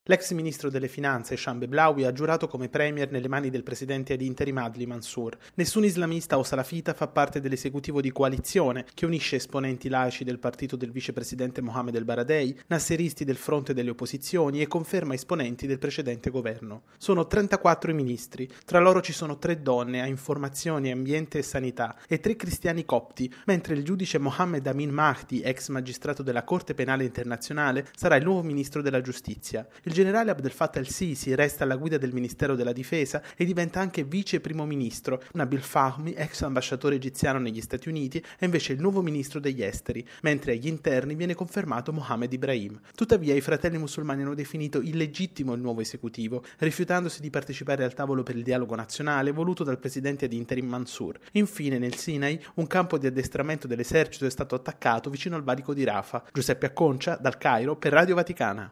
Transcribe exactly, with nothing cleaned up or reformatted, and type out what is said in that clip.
L'ex ministro delle finanze Sham Beblawi ha giurato come premier nelle mani del presidente ad interim Adli Mansour. Nessun islamista o salafita fa parte dell'esecutivo di coalizione che unisce esponenti laici del partito del vicepresidente Mohammed El Baradei, nasseristi del fronte delle opposizioni e conferma esponenti del precedente governo. Sono trentaquattro i ministri, tra loro ci sono tre donne a informazioni, ambiente e sanità e tre cristiani copti, mentre il giudice Mohammed Amin Mahdi, ex magistrato della Corte Penale Internazionale, sarà il nuovo ministro della giustizia. Il generale Abdel Fattah el-Sisi resta alla guida del Ministero della Difesa e diventa anche vice primo ministro. Nabil Fahmy, ex ambasciatore egiziano negli Stati Uniti, è invece il nuovo ministro degli esteri, mentre agli interni viene confermato Mohammed Ibrahim. Tuttavia i fratelli musulmani hanno definito illegittimo il nuovo esecutivo, rifiutandosi di partecipare al tavolo per il dialogo nazionale voluto dal presidente ad interim Mansour. Infine, nel Sinai, un campo di addestramento dell'esercito è stato attaccato vicino al valico di Rafah. Giuseppe Acconcia, dal Cairo, per Radio Vaticana.